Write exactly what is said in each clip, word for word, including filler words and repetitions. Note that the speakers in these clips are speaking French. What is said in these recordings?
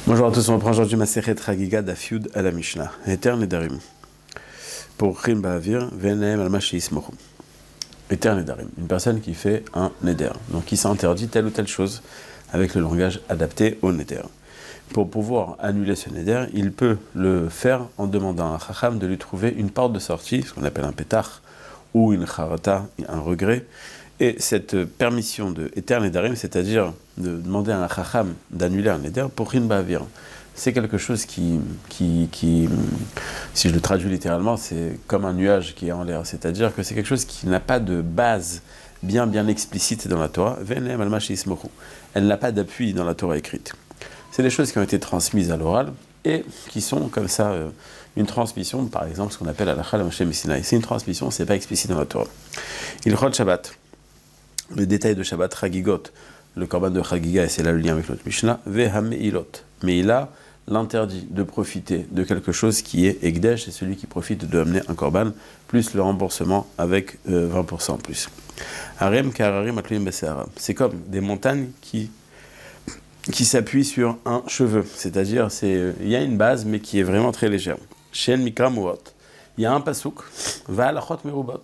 Bonjour à tous, on reprend aujourd'hui Masechet Chagiga d'Afiud à la Mishnah. Éterne et Darim. Pour Chim Ba'avir, Venem al-Mashi Ismochu. Éterne et Darim. Une personne qui fait un Neder. Donc qui s'interdit telle ou telle chose avec le langage adapté au Neder. Pour pouvoir annuler ce Neder, il peut le faire en demandant à Chacham de lui trouver une porte de sortie, ce qu'on appelle un pétach, ou une charata, un regret. Et cette permission de éterne et darim, c'est-à-dire de demander à un chacham d'annuler un neder pour Rin Ba'avir, c'est quelque chose qui, qui, qui, si je le traduis littéralement, c'est comme un nuage qui est en l'air. C'est-à-dire que c'est quelque chose qui n'a pas de base bien, bien explicite dans la Torah. Venem al-Mashi Ismochu. Elle n'a pas d'appui dans la Torah écrite. C'est des choses qui ont été transmises à l'oral et qui sont comme ça euh, une transmission, par exemple, ce qu'on appelle Halakha Moshe Missinaï. C'est une transmission, c'est pas explicite dans la Torah. Il chod Shabbat. Le détail de Shabbat, Chagigot, le korban de Chagiga, et c'est là le lien avec notre Mishnah, Vehameilot. Mais il a l'interdit de profiter de quelque chose qui est Egdesh, c'est celui qui profite de amener un korban, plus le remboursement avec euh, vingt pour cent en plus. Harem Kararim Atluim Besehara. C'est comme des montagnes qui, qui s'appuient sur un cheveu, c'est-à-dire c'est, il y a une base, mais qui est vraiment très légère. Shen Mikra Muot. Il y a un pasouk, Va'alachot Merubot,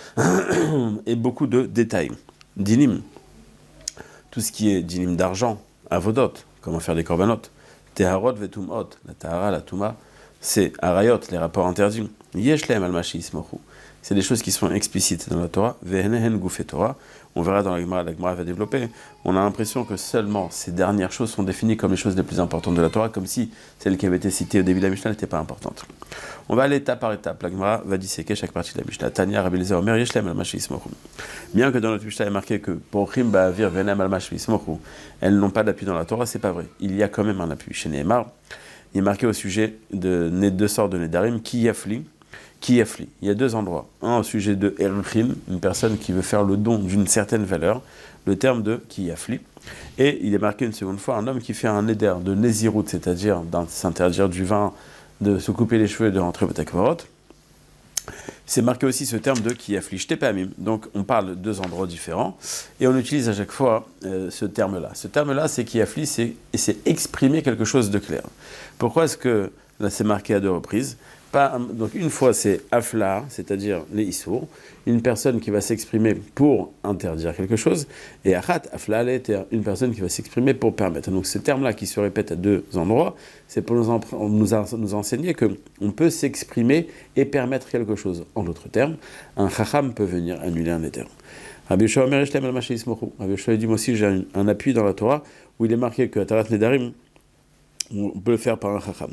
et beaucoup de détails. Dinim, tout ce qui est dinim d'argent, avodot, comment faire des korbanot, teharot vetumot, la tahara, la tuma, c'est arayot, les rapports interdits, yeshlem al-mashi ismochu, c'est des choses qui sont explicites dans la Torah, vehenehen gufet Torah, on verra dans la Gemara, la Gemara va développer, on a l'impression que seulement ces dernières choses sont définies comme les choses les plus importantes de la Torah, comme si celles qui avaient été citées au début de la Mishnah n'étaient pas importantes. On va aller étape par étape, la Gemara va disséquer chaque partie de la Mishnah. Tanya, Rabbi Eliezer, Omer, Yeshlem al-Mashi Ismochu. Bien que dans notre Mishnah il est marqué que pour Chim Ba'avir, Venem al-Mashi Ismochu, elles n'ont pas d'appui dans la Torah, c'est pas vrai. Il y a quand même un appui. Chez Nehemar, il est marqué au sujet de deux sortes de Nedarim, qui yafli, qui yafli. Il y a deux endroits. Un au sujet de Erchim, une personne qui veut faire le don d'une certaine valeur, le terme de qui yafli. Et il est marqué une seconde fois un homme qui fait un Neder de Nézirut, c'est-à-dire de s'interdire du vin, de se couper les cheveux et de rentrer au Takvarot. C'est marqué aussi ce terme de qui afflige tepamim. Donc on parle de deux endroits différents et on utilise à chaque fois euh, ce terme-là. Ce terme-là, c'est qui afflige, c'est, et c'est exprimer quelque chose de clair. Pourquoi est-ce que là c'est marqué à deux reprises? Pas, donc une fois c'est afla, c'est-à-dire les issour, une personne qui va s'exprimer pour interdire quelque chose, et achat, afla, une personne qui va s'exprimer pour permettre. Donc ce terme-là qui se répète à deux endroits, c'est pour nous, en, nous, nous enseigner qu'on peut s'exprimer et permettre quelque chose. En d'autres termes, un chacham peut venir annuler un éther. Rabbi Yoshua Omer Yeshlem al-Mashi Ismochu. Rabbi Yoshua dit moi aussi j'ai un, un appui dans la Torah où il est marqué que Tarat Nedarim, on peut le faire par un chacham.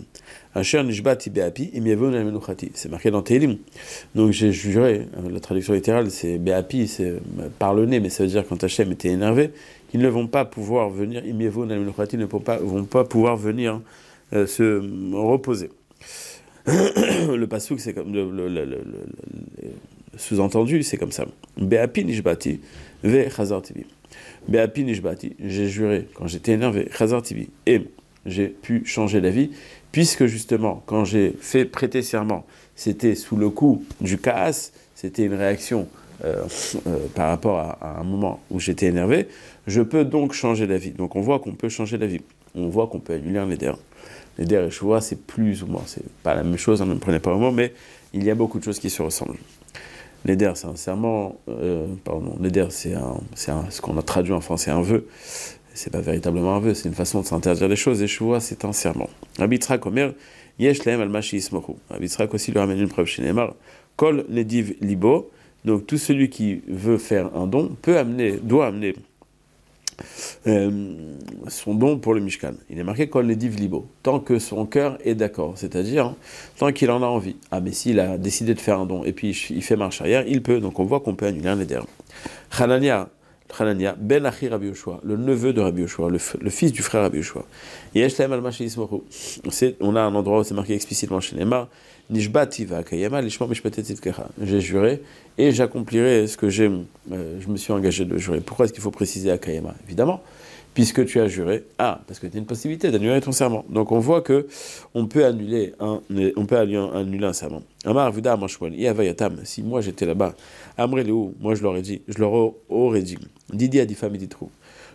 C'est marqué dans Tehillim. Donc j'ai juré, la traduction littérale c'est Be'api, c'est par le nez, mais ça veut dire quand Hachem était énervé, qu'ils ne vont pas pouvoir venir, ils ne vont pas, vont pas pouvoir venir euh, se reposer. Le pasouk, c'est comme le, le, le, le, le, le sous-entendu, c'est comme ça. Be'api nishbati ve chazar tibi. Be'api nishbati, j'ai juré quand j'étais énervé, chazar tibi. Et j'ai pu changer d'avis, puisque justement, quand j'ai fait prêter serment, c'était sous le coup du kaas, c'était une réaction euh, euh, par rapport à, à un moment où j'étais énervé, je peux donc changer d'avis. Donc on voit qu'on peut changer d'avis. On voit qu'on peut annuler un neder. Neder et choua, c'est plus ou moins, c'est pas la même chose, on ne me prenait pas au mot, mais il y a beaucoup de choses qui se ressemblent. Neder, c'est un serment, euh, pardon, neder, c'est, un, c'est un, ce qu'on a traduit en français, un vœu. C'est pas véritablement un vœu, c'est une façon de s'interdire des choses. Et Shuvah, c'est un serment. Rabbi Yitzhak Omer, Yesh Lahem al-Mashi Ismochu. Rabbi Yitzhak aussi lui ramène une preuve chez Nehemar. Kol Nediv Libo. Donc tout celui qui veut faire un don peut amener, doit amener euh, son don pour le Mishkan. Il est marqué Kol Nediv Libo. Tant que son cœur est d'accord, c'est-à-dire hein, tant qu'il en a envie. Ah mais s'il a décidé de faire un don et puis il fait marche arrière, il peut. Donc on voit qu'on peut annuler un neder. Hanania. Hanania, Ben Achi Rabbi Yoshua, le neveu de Rabbi Yoshua, le, f- le fils du frère Rabbi Yoshua. Yeshlem al-Mashi Ismochu. On a un endroit où c'est marqué explicitement chez Nehemar, Nishbati va'akayema lishma mishpatet tzidkecha. J'ai juré et j'accomplirai ce que j'ai, euh, je me suis engagé de jurer. Pourquoi est-ce qu'il faut préciser akayema? Évidemment, puisque tu as juré, ah, parce que tu as une possibilité d'annuler ton serment. Donc on voit que on peut annuler un, on peut annuler un serment. Amar Avuda Amashwan, Yavayatam, si moi j'étais là-bas, Amreleu, moi je leur ai dit, je leur aurais dit, Didi Adifa Miditrou,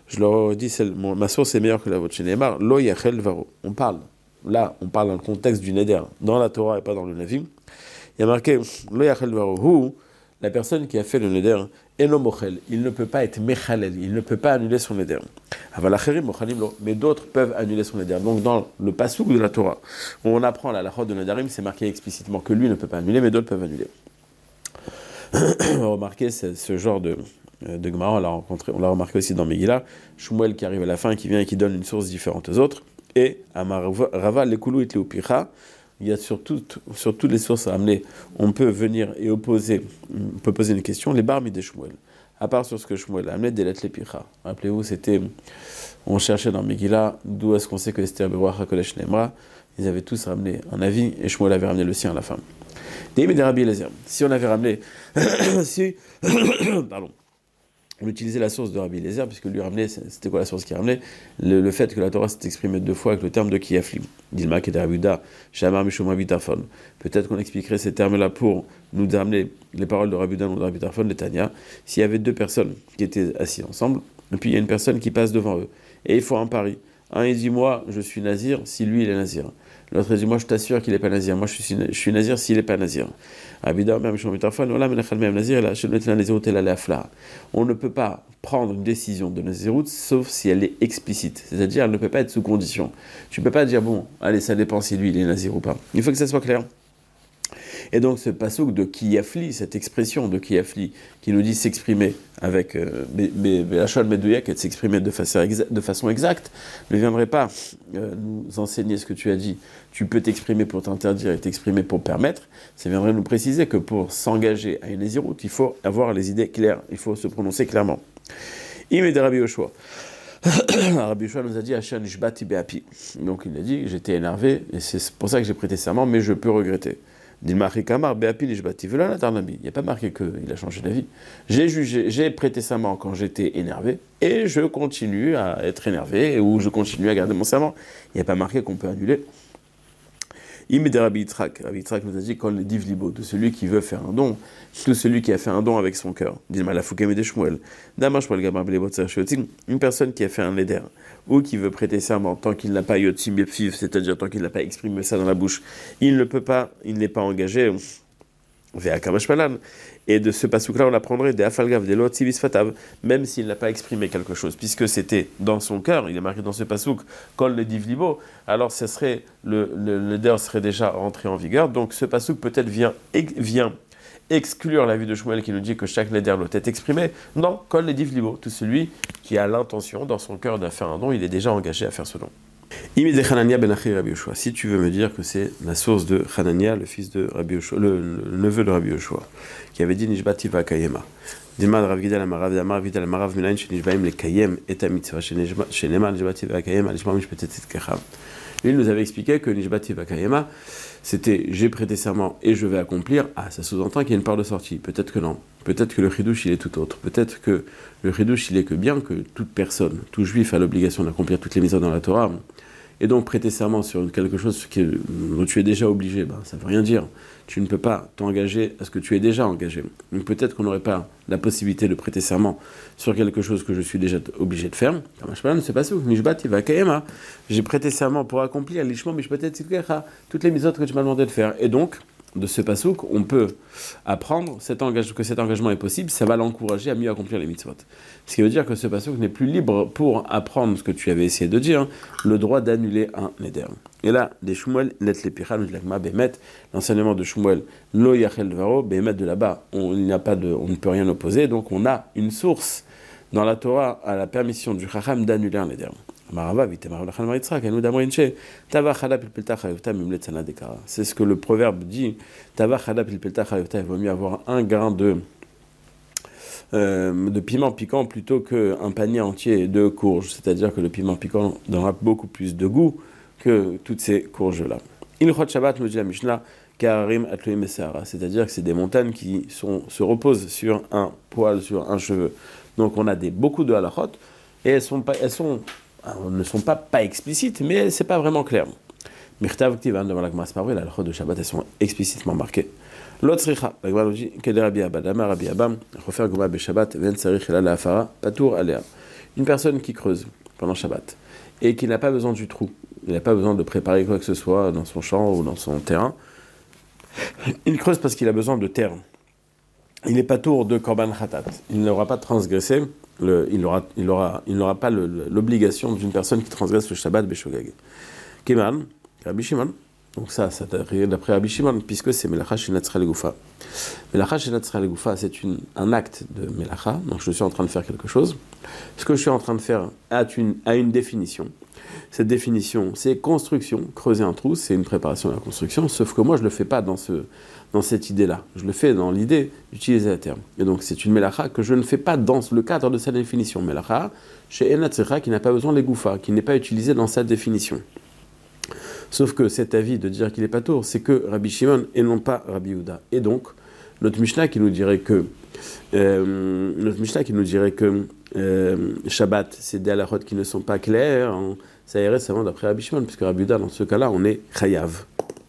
Je leur dis, c'est, mon, ma source est meilleure que la vôtre. Chez Neymar, lo yachel varo. On parle. Là, on parle dans le contexte du neder, dans la Torah et pas dans le Navi. Il y a marqué, lo yachel varo. Hu, la personne qui a fait le neder, eno mochel. Il ne peut pas être mechalel. Il ne peut pas annuler son neder. Avalacherim mochalim lo. Mais d'autres peuvent annuler son neder. Donc, dans le pasouk de la Torah, où on apprend la halachot de nedarim, c'est marqué explicitement que lui ne peut pas annuler, mais d'autres peuvent annuler. On va remarquer ce, ce genre de, de Gemara, on l'a rencontré, on l'a remarqué aussi dans Megillah, Shmuel qui arrive à la fin et qui vient et qui donne une source différente aux autres, et Amarava lekulu it leupicha, il y a sur, tout, sur toutes les sources à amener, on peut venir et opposer, on peut poser une question, les barmis de Shmuel, à part sur ce que Shmuel a amené, des lettres lepicha. Rappelez-vous, c'était, on cherchait dans Megillah, d'où est-ce qu'on sait que Esther Beruach HaKodesh Nemra, ils avaient tous ramené un avis, et Shmuel avait ramené le sien à la fin. Si on avait ramené, si, pardon, on utilisait la source de Rabbi Eliezer, puisque lui ramenait, c'était quoi la source qui ramenait le, le fait que la Torah s'est exprimée deux fois avec le terme de Kiyafli. Dilma et Rabuda, Shamar Mishomra Bitafon. Peut-être qu'on expliquerait ces termes-là pour nous ramener les paroles de Rabuda ou de Rabbi Bitafon, de Tania. S'il y avait deux personnes qui étaient assises ensemble, et puis il y a une personne qui passe devant eux, et il faut un pari. Un, il dit, moi, je suis nazir, si lui, il est nazir. L'autre, il dit, moi, je t'assure qu'il n'est pas nazir. Moi, je suis, je suis nazir s'il n'est pas nazir. On ne peut pas prendre une décision de nazirout sauf si elle est explicite. C'est-à-dire, elle ne peut pas être sous condition. Tu ne peux pas dire, bon, allez, ça dépend si lui, il est nazir ou pas. Il faut que ça soit clair. Et donc ce pasouk de Kiyafli, cette expression de Kiyafli, qui nous dit s'exprimer avec la Shon Medouyak et de s'exprimer de façon, exa- de façon exacte, ne viendrait pas euh, nous enseigner ce que tu as dit. Tu peux t'exprimer pour t'interdire et t'exprimer pour permettre. Ça viendrait nous préciser que pour s'engager à une nazirout, il faut avoir les idées claires, il faut se prononcer clairement. Im de Rabbi Yoshua. Rabbi Yoshua nous a dit Asher nishbati be'api. Donc il a dit j'étais énervé et c'est pour ça que j'ai prêté serment, mais je peux regretter. Il n'y a pas marqué qu'il a changé d'avis. J'ai jugé, j'ai prêté serment quand j'étais énervé et je continue à être énervé ou je continue à garder mon serment. Il n'y a pas marqué qu'on peut annuler. Immédiat Rabbi Yitzhak. Rabbi Yitzhak nous a dit quand le div libo, de celui qui veut faire un don, de celui qui a fait un don avec son cœur. Dis-moi la foukem de Shmuel. Une personne qui a fait un neder ou qui veut prêter serment tant qu'il n'a pas yotzim yepfiv, c'est-à-dire tant qu'il n'a pas exprimé ça dans la bouche, il ne peut pas, il n'est pas engagé. Et de ce pasouk-là, on apprendrait des afalgav, des lotzibis fatav, même s'il n'a pas exprimé quelque chose, puisque c'était dans son cœur, il est marqué dans ce pasouk, kol le div libo, alors ce serait, le, le, le der serait déjà rentré en vigueur, donc ce pasouk peut-être vient, vient exclure l'avis de Shmuel qui nous dit que chaque neder doit être exprimé. Non, kol le div libo, tout celui qui a l'intention dans son cœur de faire un don, il est déjà engagé à faire ce don. Si tu veux me dire que c'est la source de Hanania, le fils de Rabbi Yoshua, le, le neveu de Rabbi Yoshua, qui avait dit Nishbati va'kayema. Dilma Rav Gidal Amarav Damar Vidal Amarav Minayin Shenishbaim lekayem et a mitzvah Shenema Nishbati va'kayema Alishma Mishpetet Kachav. Lui nous avait expliqué que Nishbati va'kayema, c'était j'ai prêté serment et je vais accomplir. Ah, ça sous-entend qu'il y a une part de sortie. Peut-être que non. Peut-être que le chidouche il est tout autre. Peut-être que le chidouche il est que bien que toute personne, tout juif a l'obligation d'accomplir toutes les mitzvot dans la Torah. Et donc prêter serment sur quelque chose qui est, dont tu es déjà obligé, ben, ça ne veut rien dire. Tu ne peux pas t'engager à ce que tu es déjà engagé. Donc peut-être qu'on n'aurait pas la possibilité de prêter serment sur quelque chose que je suis déjà obligé de faire. C'est pas ça. J'ai prêté serment pour accomplir toutes les mitzvot que tu m'as demandé de faire. Et donc, de ce pasouk, on peut apprendre cet engage- que cet engagement est possible, ça va l'encourager à mieux accomplir les mitzvot. Ce qui veut dire que ce pasouk n'est plus libre pour apprendre ce que tu avais essayé de dire, le droit d'annuler un neder. Et là, des Shmuel, net les pichal, behemet, l'enseignement de Shmuel, lo yachel varo, behemet de là-bas, on, il n'y a pas de, on ne peut rien opposer, donc on a une source dans la Torah à la permission du Chacham d'annuler un neder. C'est ce que le proverbe dit. Il vaut mieux avoir un grain de, euh, de piment piquant plutôt qu'un panier entier de courges. C'est-à-dire que le piment piquant donnera beaucoup plus de goût que toutes ces courges-là. Ilchot Shabbat, nous dit la Mishnah, Karim Atloim Esara. C'est-à-dire que c'est des montagnes qui sont, se reposent sur un poil, sur un cheveu. Donc on a des, beaucoup de halachot et elles sont, pas, elles sont Alors, ne sont pas, pas explicites, mais c'est pas vraiment clair. Mirtav Ktivan, devant la Gemara, c'est pas vrai, les halachot de Shabbat, elles sont explicitement marquées. L'autre sricha, la Gemara nous dit que de Rabbi Abba, Dama Rabbi Abba, refaire Goma be Shabbat, ven sarich ela la afara, patour alea. Une personne qui creuse pendant Shabbat et qui n'a pas besoin du trou, il n'a pas besoin de préparer quoi que ce soit dans son champ ou dans son terrain, il creuse parce qu'il a besoin de terre. Il n'est pas tour de Korban Khatat. Il n'aura pas transgressé, le, il n'aura il aura, il n'aura pas le, le, l'obligation d'une personne qui transgresse le Shabbat Beshogag. Keman, Rabbi Shimon. Donc ça, ça d'après Rabbi Shimon, puisque c'est Melacha Shenatzra Legoufa. Melacha Shenatzra Legoufa, c'est une, un acte de Melacha, donc je suis en train de faire quelque chose. Ce que je suis en train de faire a une, a une définition. Cette définition, c'est construction, creuser un trou, c'est une préparation à la construction, sauf que moi je ne le fais pas dans, ce, dans cette idée-là. Je le fais dans l'idée d'utiliser la terre. Et donc c'est une Melacha que je ne fais pas dans le cadre de sa définition. Melacha, chez Enatzra, qui n'a pas besoin de l'Egoufa, qui n'est pas utilisé dans sa définition. Sauf que cet avis de dire qu'il n'est pas tour, c'est que Rabbi Shimon et non pas Rabbi Yehuda. Et donc, notre Mishnah qui nous dirait que euh, notre Mishnah qui nous dirait que euh, Shabbat, c'est des halachot qui ne sont pas clairs, hein, ça irait seulement d'après Rabbi Shimon, puisque Rabbi Yehuda, dans ce cas-là, on est chayav.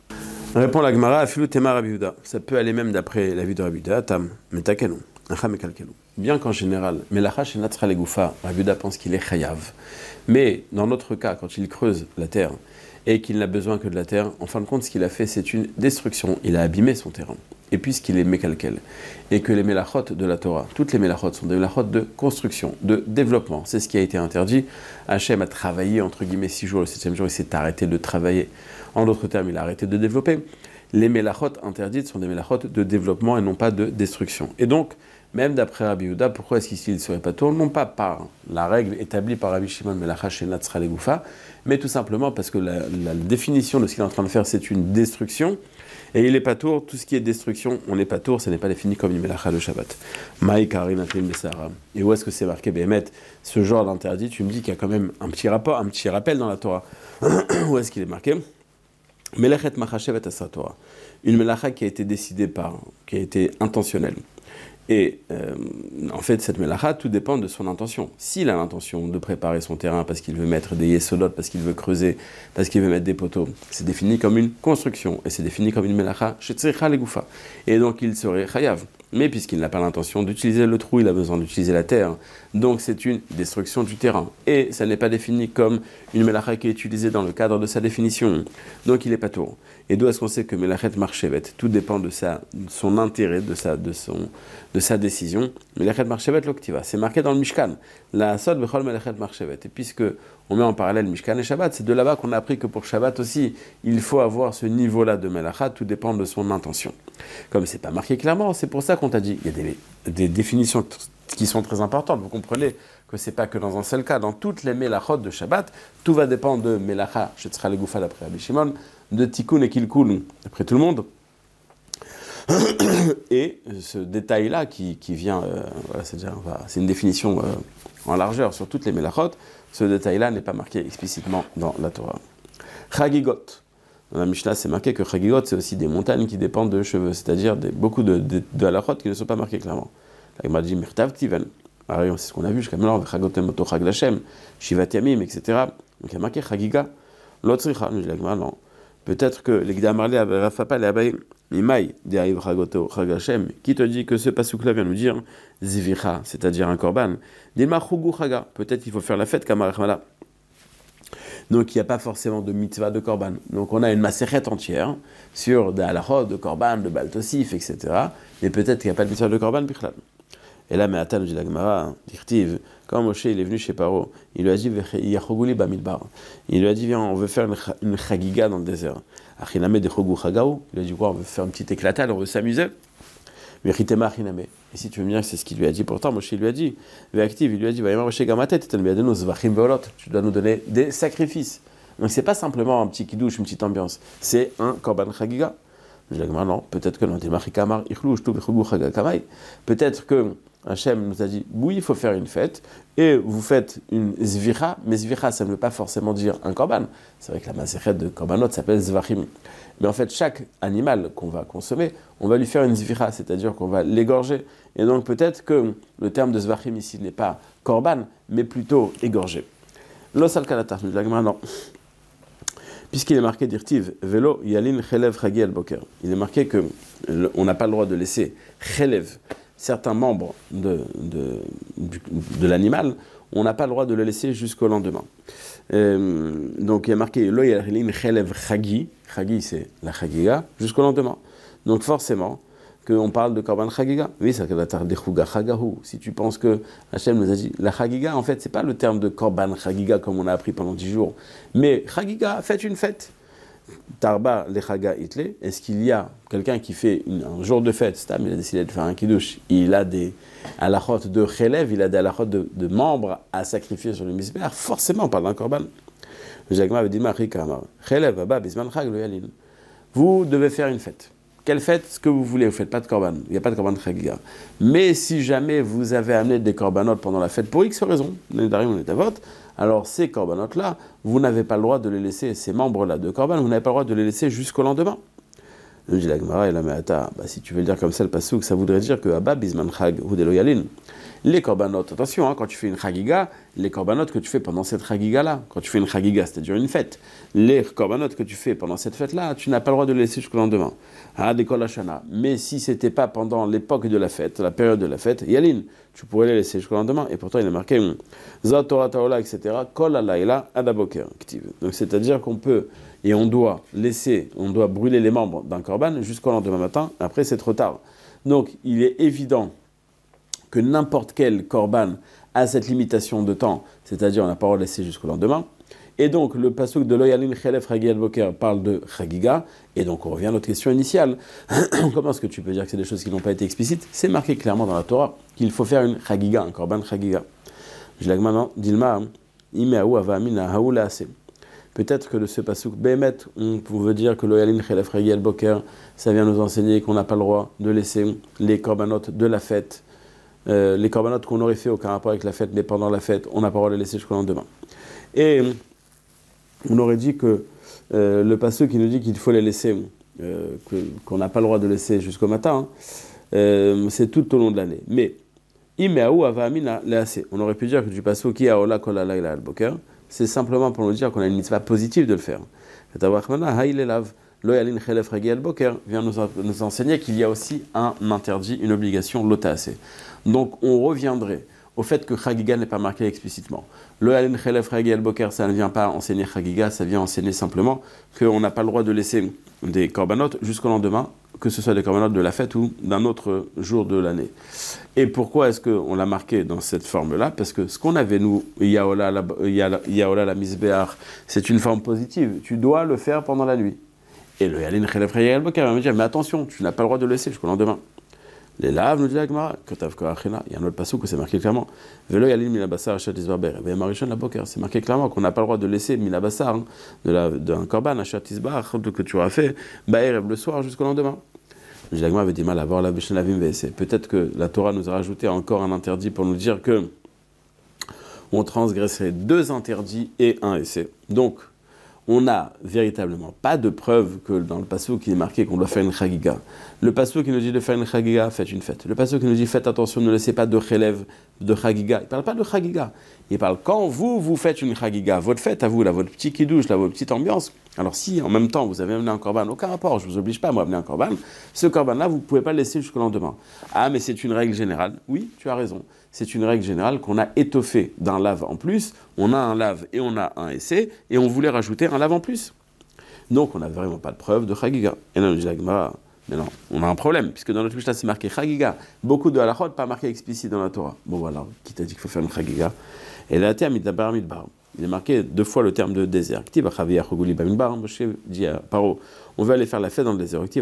Répond la Gemara, Afilu Tema Rabbi Yehuda. Ça peut aller même d'après l'avis de Rabbi Yehuda, Tam, Metakenu, Acha Mekalkelu. Bien qu'en général, Melacha Shenatzra Legoufa, Rabbi Yehuda pense qu'il est chayav. Mais dans notre cas, quand il creuse la terre, et qu'il n'a besoin que de la terre, en fin de compte, ce qu'il a fait, c'est une destruction. Il a abîmé son terrain. Et puisqu'il est mékalkel, et que les mélachot de la Torah, toutes les mélachot sont des mélachot de construction, de développement, c'est ce qui a été interdit. Hachem a travaillé, entre guillemets, six jours, le septième jour, il s'est arrêté de travailler. En d'autres termes, il a arrêté de développer. Les mélachot interdites sont des mélachot de développement et non pas de destruction. Et donc, même d'après Rabbi Yehuda, pourquoi est-ce qu'ici il ne serait pas tour? Non pas par la règle établie par Rabbi Shimon Melacha Shenatzra Legoufa, mais tout simplement parce que la, la définition de ce qu'il est en train de faire, c'est une destruction, et il n'est pas tour, tout ce qui est destruction, on n'est pas tour, ça n'est pas défini comme une Melacha de Shabbat. Maï Karin Atlim Besara. Et où est-ce que c'est marqué Béhémet? Ce genre d'interdit, tu me dis qu'il y a quand même un petit rapport, un petit rappel dans la Torah. Où est-ce qu'il est marqué? Melechet Machashevet Asra Torah. Une Melacha qui a été décidée par, qui a été intentionnelle. Et euh, en fait, cette melacha, tout dépend de son intention. S'il a l'intention de préparer son terrain parce qu'il veut mettre des yesodot, parce qu'il veut creuser, parce qu'il veut mettre des poteaux, c'est défini comme une construction, et c'est défini comme une melacha shetzricha legoufa. Et donc il serait chayav. Mais puisqu'il n'a pas l'intention d'utiliser le trou, il a besoin d'utiliser la terre. Donc c'est une destruction du terrain. Et ça n'est pas défini comme une melacha qui est utilisée dans le cadre de sa définition. Donc il n'est pas tour. Et d'où est-ce qu'on sait que melachet marchevet? Tout dépend de, sa, de son intérêt, de sa, de son, de sa décision. Melachet marchevet l'oktiva. C'est marqué dans le Mishkan. La sod bechol melachet marchevet. Et puisque on met en parallèle Mishkan et Shabbat, c'est de là-bas qu'on a appris que pour Shabbat aussi, il faut avoir ce niveau-là de melacha. Tout dépend de son intention. Comme c'est pas marqué clairement, c'est pour ça qu'on t'a dit, il y a des, des définitions qui sont très importantes. Vous comprenez que c'est pas que dans un seul cas. Dans toutes les melachot de Shabbat, tout va dépendre de melacha shetzra legoufa d'après Rabbi Shimon, de tikkun et kilkun d'après tout le monde. Et ce détail-là qui, qui vient, euh, voilà, c'est-à-dire, voilà, c'est une définition euh, en largeur sur toutes les melachot. Ce détail-là n'est pas marqué explicitement dans la Torah. Chagigot. Dans la Mishnah, c'est marqué que Chagigot, c'est aussi des montagnes qui dépendent de cheveux, c'est-à-dire des, beaucoup de, de, de halachot qui ne sont pas marqués clairement. La Gemara dit Mirtav Tiven. C'est ce qu'on a vu jusqu'à maintenant, Chagotem Moto Chag Lashem, Shivat Yamim, et cetera. Donc il y a marqué Chagiga, Lotzricha. La Gemara, non. Peut-être que les Gdamarlé Rafapa, les Abaye, Imai, Deriv Chagoto Chag Lashem, qui te dit que ce pasouk-là vient nous dire Zivicha, c'est-à-dire un korban. Dilma Chugu Chaga. Peut-être qu'il faut faire la fête, Kamarachmala. Donc il n'y a pas forcément de mitzvah de korban. Donc on a une macérette entière sur des halachot, de korban, de baltosif, et cetera. Mais peut-être qu'il n'y a pas de mitzvah de korban, bichlal. Et là, mais attends, dit la Gemara, dirtiv, quand Moshe il est venu chez Paro, il lui a dit, Yachoguli bamidbar. Il lui a dit, viens, on veut faire une chagiga dans le désert. Achiname de chogu chagao. Il a dit quoi, on veut faire une petite éclatade, on veut s'amuser. Vechitema achiname. Et si tu veux me dire que c'est ce qu'il lui a dit, pourtant Moshe lui a dit, Veactiv, il lui a dit, Vayama Moshe gamatet, tu dois nous donner des sacrifices. Donc c'est pas simplement un petit kidouche, une petite ambiance, c'est un korban chagiga. Je dis, non, peut-être que non, peut-être que Hachem nous a dit, oui, il faut faire une fête, et vous faites une zvira, mais zvira, ça ne veut pas forcément dire un korban. C'est vrai que la maséchet de korbanot s'appelle zvachim. Mais en fait, chaque animal qu'on va consommer, on va lui faire une zvira, c'est-à-dire qu'on va l'égorger. Et donc peut-être que le terme de zvachim ici n'est pas korban, mais plutôt égorgé. Los al-kalatar, je dis, non. Puisqu'il est marqué d'Irtiv, Velo Yalin Chelev Chagi al Boker. Il est marqué qu'on n'a pas le droit de laisser Chelev, certains membres de, de, de, de l'animal, on n'a pas le droit de le laisser jusqu'au lendemain. Euh, donc il y a marqué Lo yalin chelev chagi, chagi c'est la chagiga, jusqu'au lendemain. Donc forcément, qu'on parle de korban chagiga. Oui, ça si tu penses que Hachem nous a dit, la chagiga, en fait, c'est pas le terme de korban chagiga comme on a appris pendant dix jours, mais chagiga, faites une fête. Tarba lechaga itle, est-ce qu'il y a quelqu'un qui fait une, un jour de fête, Stam, il a décidé de faire un kiddush, il a des halachot de chelev, il a des halachot de, de membres à sacrifier sur le misbéach, forcément on parle d'un korban. Vous devez faire une fête. Quelle fête? Ce que vous voulez, vous ne faites pas de korban, il n'y a pas de korban chagiga. Mais si jamais vous avez amené des korbanot pendant la fête pour X raison, on est à vote, alors ces korbanot-là, vous n'avez pas le droit de les laisser, ces membres-là de korban, vous n'avez pas le droit de les laisser jusqu'au lendemain. Nous dit la Gemara, et la Meata, bah, si tu veux le dire comme ça, le pasouk, ça voudrait dire que Abba Bisman Chag ou Deloyalin, les korbanot, attention, hein, quand tu fais une chagiga, les korbanot que tu fais pendant cette chagiga-là, quand tu fais une chagiga, c'est-à-dire une fête, les korbanot que tu fais pendant cette fête-là, tu n'as pas le droit de les laisser jusqu'au lendemain. Ah, décolle Hashana. Mais si c'était pas pendant l'époque de la fête, la période de la fête, Yalin, tu pourrais les laisser jusqu'au lendemain. Et pourtant, il est marqué Za Torah Taola, et cetera. Kol alayla adaboker. Donc, c'est-à-dire qu'on peut et on doit laisser, on doit brûler les membres d'un korban jusqu'au lendemain matin. Après, c'est trop tard. Donc, il est évident que n'importe quel korban a cette limitation de temps, c'est-à-dire on n'a pas le droit de laisser jusqu'au lendemain. Et donc, le pasuk de Loyalin Chelef Ragi Boker parle de Chagiga, et donc on revient à notre question initiale. Comment est-ce que tu peux dire que c'est des choses qui n'ont pas été explicites? C'est marqué clairement dans la Torah qu'il faut faire une Chagiga, un korban Chagiga. Je l'ai maintenant, Dilma, Imeaou Avamina Haoulaase. Peut-être que de ce pasuk Behemet, on veut dire que Loyalin Chelef Ragi Boker, ça vient nous enseigner qu'on n'a pas le droit de laisser les korbanot de la fête. Euh, les korbanot qu'on aurait fait aucun rapport avec la fête, mais pendant la fête, on n'a pas le droit de les laisser jusqu'au lendemain. Et on aurait dit que euh, le pasteur qui nous dit qu'il faut les laisser, euh, que, qu'on n'a pas le droit de laisser jusqu'au matin, hein, euh, c'est tout au long de l'année. Mais, Imeaou Avamina Lease, on aurait pu dire que du pasteur qui a Ola Kola Laila Al-Boker, c'est simplement pour nous dire qu'on a une mitzvah positive de le faire. Loyalin Chelef Ragi Al-Boker vient nous, nous enseigner qu'il y a aussi un interdit, une obligation, l'otaase. Donc on reviendrait au fait que Chagiga n'est pas marqué explicitement. Loyalin Chelef Ragi Al-Boker, ça ne vient pas enseigner Chagiga, ça vient enseigner simplement qu'on n'a pas le droit de laisser des korbanot jusqu'au lendemain, que ce soit des korbanot de la fête ou d'un autre jour de l'année. Et pourquoi est-ce qu'on l'a marqué dans cette forme-là? Parce que ce qu'on avait, nous, Yaola la, Yaola la Misbéach, c'est une forme positive. Tu dois le faire pendant la nuit. Et le Yalin Chelef Ragi Al-Boker va me dire, mais attention, tu n'as pas le droit de le laisser jusqu'au lendemain. Les laves, nous dit la Gemara, il y a un autre passage que c'est marqué clairement. Velo Yalin Minabassar Achat Isbarber. Et Marishon la Boker, c'est marqué clairement qu'on n'a pas le droit de laisser Minabassar, hein, d'un korban Achat Isbar, que tu auras fait, Baerev le soir jusqu'au lendemain. La Gemara avait dit mal à voir la Beshen Lavim V S. Peut-être que la Torah nous a rajouté encore un interdit pour nous dire que on transgresserait deux interdits et un essai. Donc, on n'a véritablement pas de preuve que dans le passouk qui est marqué qu'on doit faire une chagiga. Le passouk qui nous dit de faire une chagiga, faites une fête. Le passouk qui nous dit faites attention, ne laissez pas de chelev, de chagiga. Il ne parle pas de chagiga. Il parle quand vous, vous faites une chagiga, votre fête à vous, là, votre petit kidouche, là, votre petite ambiance. Alors si en même temps vous avez amené un korban, aucun rapport, je ne vous oblige pas à m'amener un korban, ce korban-là, vous ne pouvez pas le laisser jusqu'au lendemain. Ah, mais c'est une règle générale. Oui, tu as raison. C'est une règle générale qu'on a étoffée d'un lave en plus. On a un lave et on a un essai, et on voulait rajouter un lave en plus. Donc on n'a vraiment pas de preuve de chagiga. Et là, on dit la Gemara, mais non, on a un problème, puisque dans notre Mishnah c'est marqué chagiga. Beaucoup de halachot, pas marqué explicite dans la Torah. Bon voilà, qui t'a dit qu'il faut faire une chagiga? Et là, terme, il est marqué deux fois le terme de désert. On veut aller faire la fête dans le désert. C'est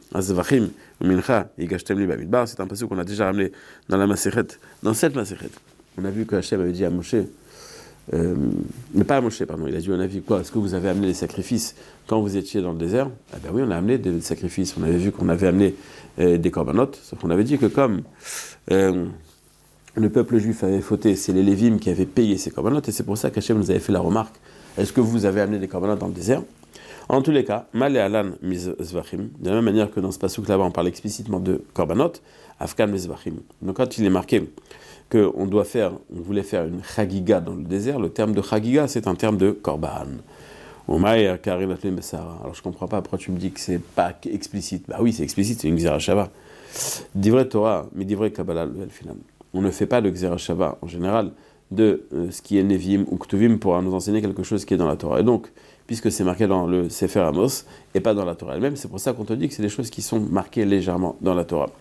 un passage qu'on a déjà ramené dans la Masechet, dans cette Masechet. On a vu que Hachem avait dit à Moshe, euh, mais pas à Moshe, pardon, il a dit, on a vu quoi? Est-ce que vous avez amené les sacrifices quand vous étiez dans le désert? Ah ben oui, on a amené des sacrifices. On avait vu qu'on avait amené euh, des korbanot, sauf qu'on avait dit que comme euh, le peuple juif avait fauté, c'est les Lévim qui avaient payé ces korbanot, et c'est pour ça qu'Hachem nous avait fait la remarque. Est-ce que vous avez amené des korbanot dans le désert? En tous les cas, mal et alan mizvachim, de la même manière que dans ce passouk là-bas, on parle explicitement de korbanot, afkan mizvachim. Donc quand il est marqué qu'on doit faire, on voulait faire une chagiga dans le désert, le terme de chagiga, c'est un terme de korban. Alors je comprends pas pourquoi tu me dis que c'est pas explicite. Bah oui, c'est explicite, c'est une Gzera Shava. Divrei Torah, mais divrei Kabbalah, le final. On ne fait pas le Gzera Shava en général de euh, ce qui est Nevi'im ou Ktuvim pourra nous enseigner quelque chose qui est dans la Torah. Et donc, puisque c'est marqué dans le Sefer Amos et pas dans la Torah elle-même, c'est pour ça qu'on te dit que c'est des choses qui sont marquées légèrement dans la Torah.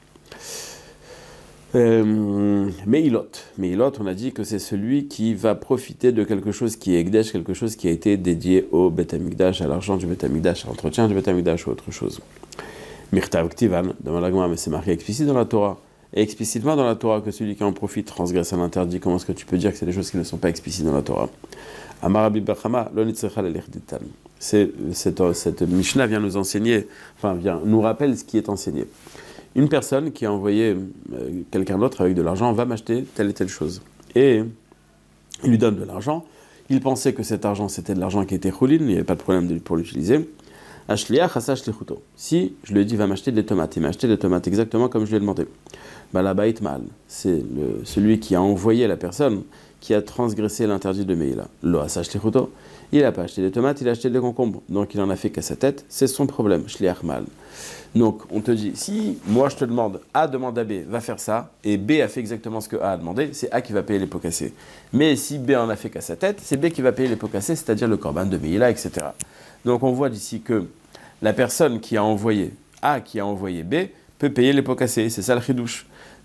Euh, Meilot. Meilot, on a dit que c'est celui qui va profiter de quelque chose qui est Ekdesh, quelque chose qui a été dédié au Beth Amikdash, à l'argent du Beth Amikdash, à l'entretien du Beth Amikdash ou autre chose. Mirtav Ktivan, demande la Gemara, mais c'est marqué explicite dans la Torah. Et explicitement dans la Torah que celui qui en profite transgresse un interdit. Comment est-ce que tu peux dire que c'est des choses qui ne sont pas explicites dans la Torah? Amar Rabbi Bachama, lo nitzrecha lelechditan. C'est cette, cette Mishnah vient nous enseigner, enfin vient nous rappelle ce qui est enseigné. Une personne qui a envoyé euh, quelqu'un d'autre avec de l'argent va m'acheter telle et telle chose. Et il lui donne de l'argent. Il pensait que cet argent c'était de l'argent qui était choulin, il n'y avait pas de problème de, pour l'utiliser. Ashliach hasash lechuto. Si je lui ai dit va m'acheter des tomates, il m'a acheté des tomates exactement comme je lui ai demandé. Balabait mal, c'est le, celui qui a envoyé la personne qui a transgressé l'interdit de Meïla. Lo hasash lechuto. Il n'a pas acheté des tomates, il a acheté des concombres. Donc il en a fait qu'à sa tête, c'est son problème. Shliach mal. Donc on te dit, si moi je te demande, A demande à B, va faire ça, et B a fait exactement ce que A a demandé, c'est A qui va payer les pots cassés. Mais si B en a fait qu'à sa tête, c'est B qui va payer les pots cassés, c'est-à-dire le korban de Meïla, et cetera. Donc on voit d'ici que la personne qui a envoyé, A qui a envoyé B, peut payer les pots cassés. C'est ça le chidouche.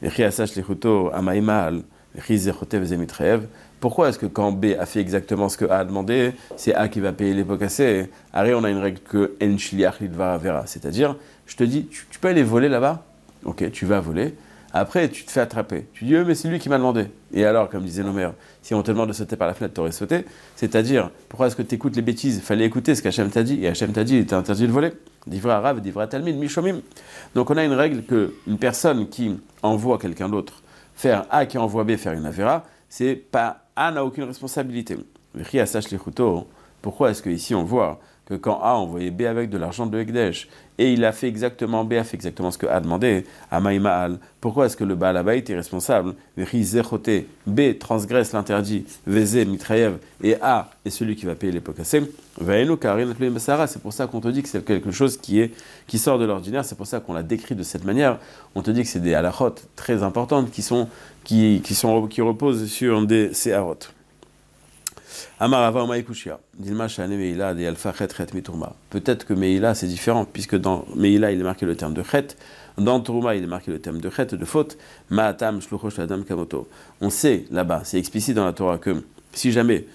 Pourquoi est-ce que quand B a fait exactement ce que A a demandé, c'est A qui va payer les pots cassés? Arrête, on a une règle que en shliach lidvar avera, c'est-à-dire, je te dis, tu, tu peux aller voler là-bas? Ok, tu vas voler. Après, tu te fais attraper. Tu dis, euh, mais c'est lui qui m'a demandé. Et alors, comme disait nos mères, si on te demande de sauter par la fenêtre, tu aurais sauté. C'est-à-dire, pourquoi est-ce que tu écoutes les bêtises? Il fallait écouter ce qu'Hachem t'a dit. Et Hachem t'a dit, il était interdit de voler. D'ivra arabe, d'ivra talmid, mishomim. Donc, on a une règle que une personne qui envoie quelqu'un d'autre faire A qui envoie B faire une avera, c'est pas A n'a aucune responsabilité. Pourquoi est-ce qu'ici on voit que quand A a envoyé B avec de l'argent de Ekdesh, et il a fait exactement, B a fait exactement ce que A a demandé, à Maïma'al, pourquoi est-ce que le Baal Habayit est responsable? B transgresse l'interdit, Vézé, Mitrayev, et A est celui qui va payer les pots cassés. C'est pour ça qu'on te dit que c'est quelque chose qui, est, qui sort de l'ordinaire, c'est pour ça qu'on l'a décrit de cette manière. On te dit que c'est des halachot très importantes qui, sont, qui, qui, sont, qui reposent sur des séharot. Peut-être que Meïla c'est différent, puisque dans Meïla il est marqué le terme de chet, dans Trouma il est marqué le terme de chet, de faute. Ma'atam shluchosh adam kamoto. On sait là-bas, c'est explicite dans la Torah que si jamais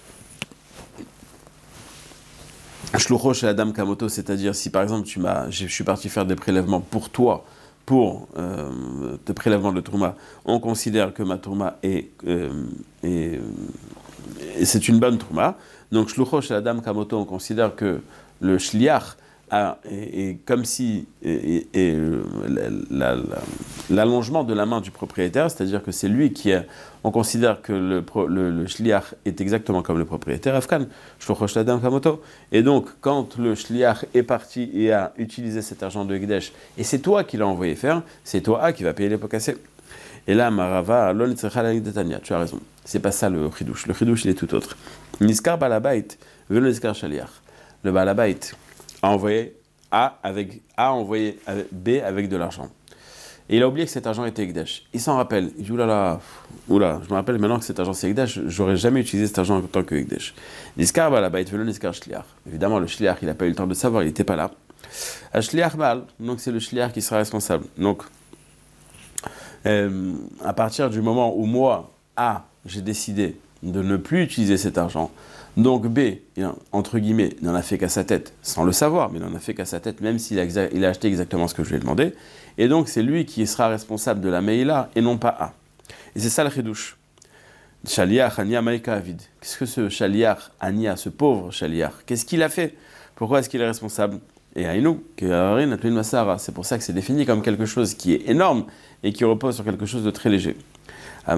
shluchosh adam kamoto, c'est-à-dire si par exemple tu m'as, je suis parti faire des prélèvements pour toi, pour euh, des prélèvements de Trouma, on considère que ma Trouma est, euh, est et c'est une bonne trouma. Donc, shluchosh adam kamoto, on considère que le shliach a, est, est comme si est, est, est, la, la, l'allongement de la main du propriétaire, c'est-à-dire que c'est lui qui a, on considère que le, le, le shliach est exactement comme le propriétaire. Afkan, shluchosh adam kamoto. Et donc, quand le shliach est parti et a utilisé cet argent de Ekdesh, et c'est toi qui l'as envoyé faire, c'est toi qui va payer les pots cassés. Et là, Marava, tu as raison. C'est pas ça le chidouche. Le chidouche, il est tout autre. Niskar balabait, velo niskar shaliach. Le balabait a envoyé A avec A envoyé B avec de l'argent. Et il a oublié que cet argent était Ekdesh. Il s'en rappelle. Il dit oulala, oula, je me rappelle maintenant que cet argent c'est Ekdesh. J'aurais jamais utilisé cet argent en tant que Ekdesh. Niskar balabait, velo niskar shliach. Évidemment, le shliach, il n'a pas eu le temps de savoir, il n'était pas là. A shliach bal, donc c'est le shliach qui sera responsable. Donc, Euh, à partir du moment où moi, A, j'ai décidé de ne plus utiliser cet argent, donc B, il a, entre guillemets, il n'en a fait qu'à sa tête, sans le savoir, mais il n'en a fait qu'à sa tête, même s'il a, exa- il a acheté exactement ce que je lui ai demandé, et donc c'est lui qui sera responsable de la Meïla et non pas A. Et c'est ça le chidouche. Shaliach, Ania, Maïka, Avid. Qu'est-ce que ce Shaliach, Ania, ce pauvre Shaliach, qu'est-ce qu'il a fait? Pourquoi est-ce qu'il est responsable? Et Aïnou, c'est pour ça que c'est défini comme quelque chose qui est énorme et qui repose sur quelque chose de très léger. Je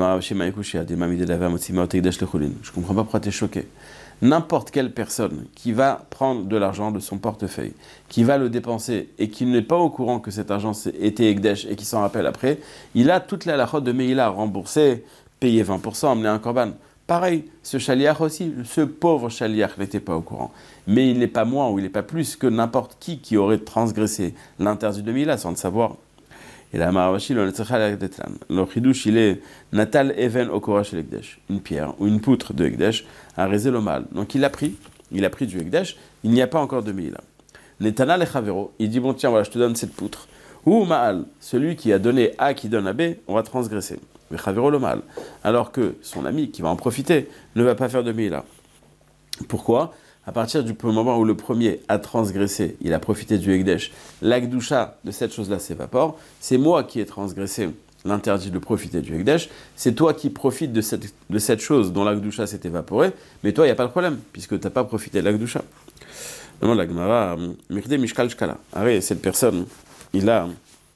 ne comprends pas pourquoi tu es choqué. N'importe quelle personne qui va prendre de l'argent de son portefeuille, qui va le dépenser et qui n'est pas au courant que cet argent était Ekdesh et qui s'en rappelle après, il a toute la halachot de Meïla remboursée, payé vingt pour cent, emmené un korban. Pareil, ce shaliach aussi, ce pauvre shaliach n'était pas au courant. Mais il n'est pas moins ou il n'est pas plus que n'importe qui qui aurait transgressé l'interdit de Meïla sans le savoir. Et la Maravashi, le Le Chidush, il est Natal Even Okora chez l'Ekdesh, une pierre ou une poutre de Ekdesh, à Rézé le mal. Donc il l'a pris, il a pris du Ekdesh, il n'y a pas encore de Meila. Netana le Chavero, il dit bon, tiens, voilà, je te donne cette poutre. Ou Maal, celui qui a donné A qui donne à B, on va transgresser. Mais Chavero le mal. Alors que son ami qui va en profiter ne va pas faire de Meila. Pourquoi ? À partir du moment où le premier a transgressé, il a profité du Ekdesh, l'Akdusha de cette chose-là s'évapore, c'est moi qui ai transgressé l'interdit de profiter du Ekdesh, c'est toi qui profites de cette, de cette chose dont l'Akdusha s'est évaporée, mais toi, il n'y a pas de problème, puisque tu n'as pas profité de l'Akdusha. Non, la Gemara, Mirde Mishkal Shkala. Arrête, cette personne, il a,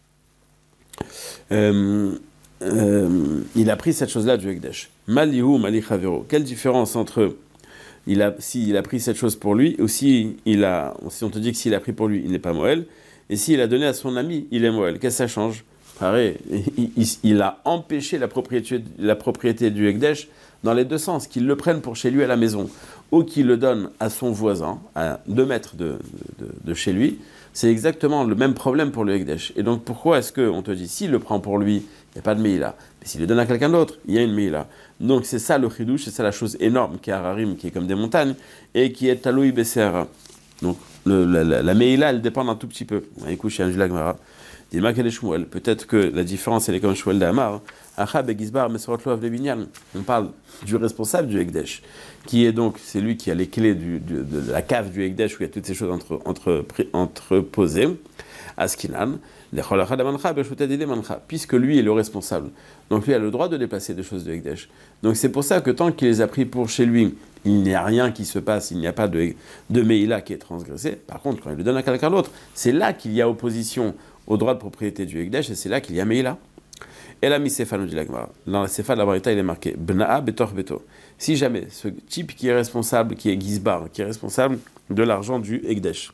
euh, euh, il a pris cette chose-là du Ekdesh. Malihu, Mali Chavero. Quelle différence entre Il a, s'il a pris cette chose pour lui, ou si, il a, si on te dit que s'il a pris pour lui, il n'est pas Moël, et s'il a donné à son ami, il est Moël. Qu'est-ce que ça change ? Pareil, il, il, il a empêché la propriété, la propriété du Ekdesh dans les deux sens, qu'il le prenne pour chez lui à la maison, ou qu'il le donne à son voisin, à deux mètres de, de, de chez lui. C'est exactement le même problème pour le Ekdesh. Et donc pourquoi est-ce qu'on te dit, s'il le prend pour lui, il n'y a pas de Meila, mais s'il le donne à quelqu'un d'autre, il y a une Meila. Donc c'est ça le Chidush, c'est ça la chose énorme qui est Hararim, qui est comme des montagnes, et qui est Taloui Besser. Donc le, la, la, la Meila, elle dépend un tout petit peu. Écoute, chez Angela Gmara, dis-moi qu'elle est Shmuel. Peut-être que la différence, elle est comme Shmuel d'Amar. Achab et Gizbar, Mesorot Loav Lebinyan. On parle du responsable du Ekdesh, qui est donc, c'est lui qui a les clés du, du, de la cave du Ekdesh, où il y a toutes ces choses entre, entre, entreposées. Askinan, puisque lui est le responsable. Donc lui a le droit de déplacer des choses de Ekdesh. Donc c'est pour ça que tant qu'il les a pris pour chez lui, il n'y a rien qui se passe, il n'y a pas de, de Meila qui est transgressé. Par contre, quand il le donne à quelqu'un d'autre, c'est là qu'il y a opposition au droit de propriété du Ekdesh et c'est là qu'il y a Meila. Et la Misefa nous dit la Gemara. Dans la Sefa de la Barita, il est marqué Bna'a betor beto. Si jamais ce type qui est responsable, qui est Gizbar, qui est responsable de l'argent du Ekdesh,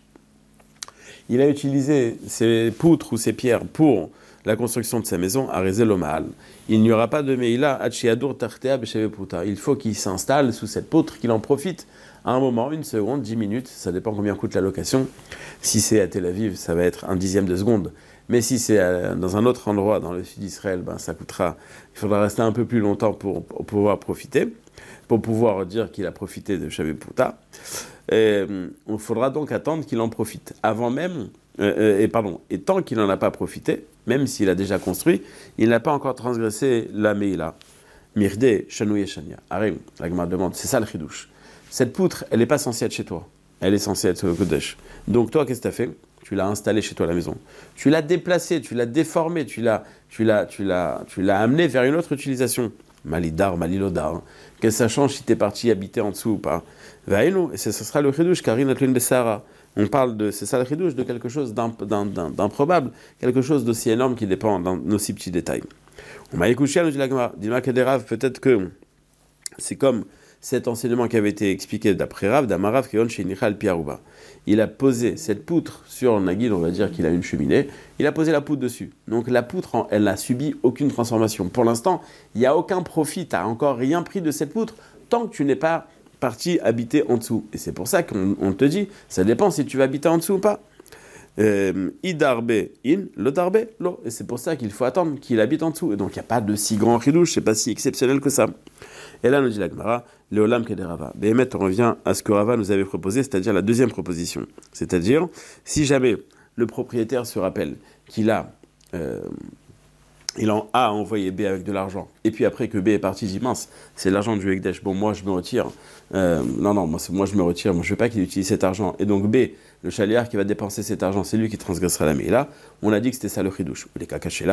il a utilisé ses poutres ou ses pierres pour la construction de sa maison à Rézé le Mahal. Il n'y aura pas de Meila Hachiadur Tartea Besheve Puta. Il faut qu'il s'installe sous cette poutre, qu'il en profite à un moment, une seconde, dix minutes, ça dépend combien coûte la location. Si c'est à Tel Aviv, ça va être un dixième de seconde. Mais si c'est dans un autre endroit, dans le sud d'Israël, ben ça coûtera, il faudra rester un peu plus longtemps pour, pour pouvoir profiter, pour pouvoir dire qu'il a profité de Sheve Puta. Et, il faudra donc attendre qu'il en profite. Avant même, euh, et pardon, et tant qu'il n'en a pas profité, même s'il a déjà construit, il n'a pas encore transgressé la Meila. Mirde, Shanou et Shania. Arim, la Gemara demande, c'est ça le Chidush. Cette poutre, elle n'est pas censée être chez toi. Elle est censée être sur le Kodesh. Donc toi, qu'est-ce que tu as fait ? Tu l'as installée chez toi à la maison. Tu l'as déplacée, tu l'as déformée, tu l'as, tu l'as, tu l'as, tu l'as amenée vers une autre utilisation. Malidar, malilodar. Qu'est-ce que ça change si tu es parti habiter en dessous ou pas ? Vaïnou, et ce sera le Chidush, Karin Atlun Bessara. On parle de, c'est ça le Chidush, de quelque chose d'improbable, quelque chose d'aussi énorme qui dépend d'un aussi petit détail. On m'a écouté, nous dit la Gemara, dis-moi que des raves, peut-être que c'est comme cet enseignement qui avait été expliqué d'après Rav, d'Amarav, Keon chez Nichal Piarouba. Il a posé cette poutre sur Nagid, on va dire qu'il a une cheminée, il a posé la poutre dessus. Donc la poutre, elle n'a subi aucune transformation. Pour l'instant, il n'y a aucun profit, tu n'as encore rien pris de cette poutre, tant que tu n'es pas parti habiter en dessous. Et c'est pour ça qu'on on te dit, ça dépend si tu vas habiter en dessous ou pas. Euh, Idarbe in, le darbe, lo. Et c'est pour ça qu'il faut attendre qu'il habite en dessous. Et donc il n'y a pas de si grand ridouche, c'est pas si exceptionnel que ça. Et là, nous dit la Gemara, le Olam Keder Rava. Béhémet, on revient à ce que Rava nous avait proposé, c'est-à-dire la deuxième proposition. C'est-à-dire, si jamais le propriétaire se rappelle qu'il a, euh, il en a envoyé B avec de l'argent, et puis après que B est parti, il dit mince, c'est l'argent du Ekdesh, bon, moi je me retire. Euh, non, non, moi, moi je me retire, moi je ne veux pas qu'il utilise cet argent. Et donc B, le chaliard qui va dépenser cet argent, c'est lui qui transgressera la Meila. On a dit que c'était ça le Chidush. Tu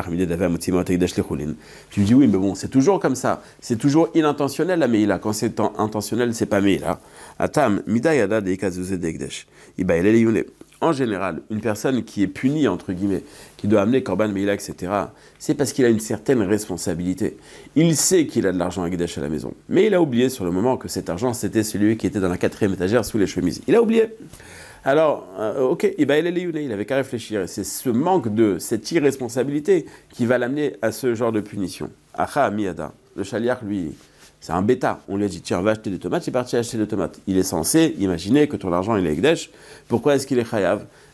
me dis oui, mais bon, c'est toujours comme ça. C'est toujours inintentionnel la Meila. Quand c'est intentionnel, c'est pas Meila. Atam, midayada de ikazuze de Ekdesh. En général, une personne qui est punie, entre guillemets, qui doit amener Korban Meila, et cetera, c'est parce qu'il a une certaine responsabilité. Il sait qu'il a de l'argent à Ekdesh à la maison. Mais il a oublié sur le moment que cet argent, c'était celui qui était dans la quatrième étagère sous les chemises. Il a oublié. Alors, euh, ok, il avait qu'à réfléchir. Et c'est ce manque de, cette irresponsabilité qui va l'amener à ce genre de punition. Acha Miyada, le chaliar, lui, c'est un bêta. On lui a dit, tiens, va acheter des tomates, il est parti acheter des tomates. Il est censé imaginer que ton argent, il est Ekdesh. Pourquoi est-ce qu'il est chayav ?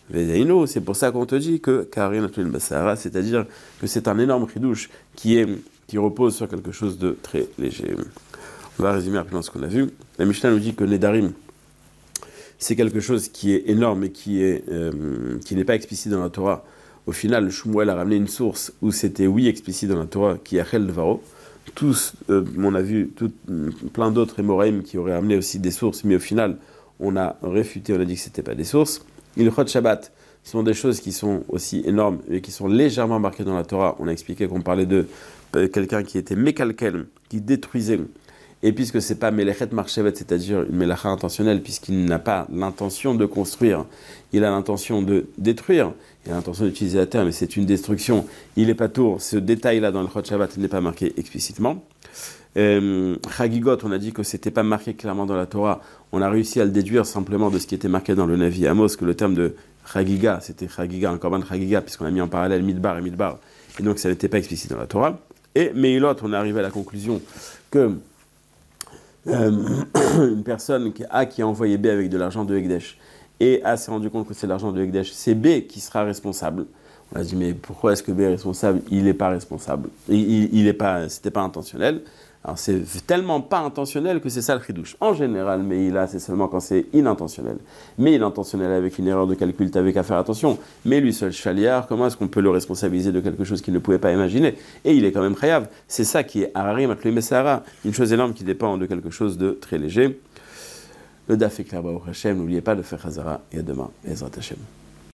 Vezaino, c'est pour ça qu'on te dit que Karin Atul Basara, c'est-à-dire que c'est un énorme chidouche qui, est, qui repose sur quelque chose de très léger. On va résumer rapidement ce qu'on a vu. La Mishnah nous dit que Nedarim, c'est quelque chose qui est énorme et qui, est, euh, qui n'est pas explicite dans la Torah. Au final, Shmuel a ramené une source où c'était oui explicite dans la Torah, qui est Achel Dvaro. Tous, euh, on a vu tout, plein d'autres Émoraïm qui auraient ramené aussi des sources, mais au final, on a réfuté, on a dit que ce n'était pas des sources. Ilchot Shabbat sont des choses qui sont aussi énormes et qui sont légèrement marquées dans la Torah. On a expliqué qu'on parlait de quelqu'un qui était mékalkel, qui détruisait. Et puisque ce n'est pas Melechet Marchevet, c'est-à-dire une Melacha intentionnelle, puisqu'il n'a pas l'intention de construire, il a l'intention de détruire, il a l'intention d'utiliser la terre, mais c'est une destruction. Il n'est pas tour. Ce détail-là dans le Chot Shabbat n'est pas marqué explicitement. Euh, Chagigot, on a dit que ce n'était pas marqué clairement dans la Torah. On a réussi à le déduire simplement de ce qui était marqué dans le Navi Amos, que le terme de Chagiga, c'était Chagiga, un korban Chagiga, puisqu'on a mis en parallèle Midbar et Midbar. Et donc ça n'était pas explicite dans la Torah. Et Meilot, on est arrivé à la conclusion que Euh, une personne qui A qui a envoyé B avec de l'argent de Ekdesh et A s'est rendu compte que c'est l'argent de Ekdesh, c'est B qui sera responsable. On a dit mais pourquoi est-ce que B est responsable? Il n'est pas responsable. Il, il, il est pas, c'était pas intentionnel. Alors c'est tellement pas intentionnel que c'est ça le chidouche. En général, mais là c'est seulement quand c'est inintentionnel. Mais il est intentionnel avec une erreur de calcul, t'avais qu'à faire attention. Mais lui seul chaliard, comment est-ce qu'on peut le responsabiliser de quelque chose qu'il ne pouvait pas imaginer? Et il est quand même chayav. C'est ça qui est harari matloui mesara, une chose énorme qui dépend de quelque chose de très léger. Le daf est clair, Baruch Hashem, n'oubliez pas de faire Hazara et à demain, Ezrat Hashem.